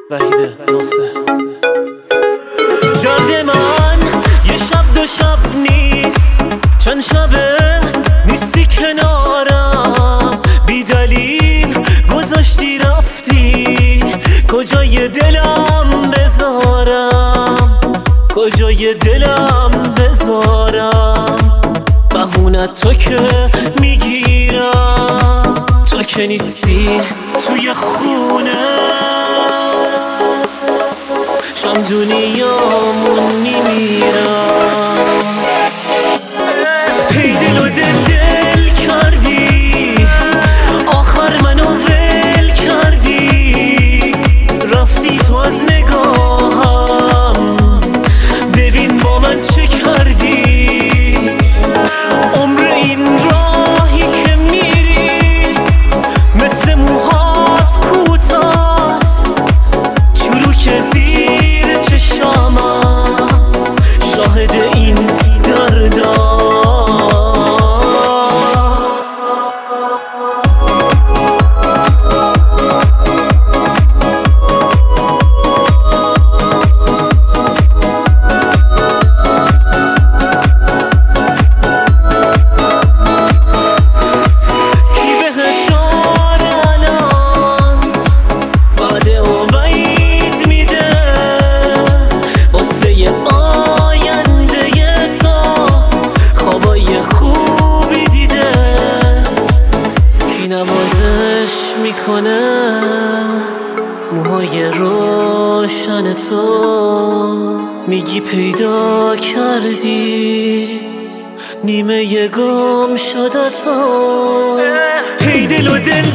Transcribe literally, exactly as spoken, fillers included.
وحیده ناسته. درد من یه شب دو شب نیست، چند شبه نیستی کنارم، بی دلیل گذاشتی رفتی، کجای دلم بذارم، کجای دلم بذارم. بهونه تو که میگیرم، تو که نیستی توی خونه، شم دنیامون میمیرم. هی دل و دل دل کردی، آخر منو ول کردی، رفتی تو از نگاهم، ببین با من چه کردی. عمر این راهی که میری مثل موهات کوتاست، چروک زیر چشامم شاهد این درداست. نوازش میکنه موهای روشن تو، میگی پیدا کردی نیمه گم شده تو. هی دل و دل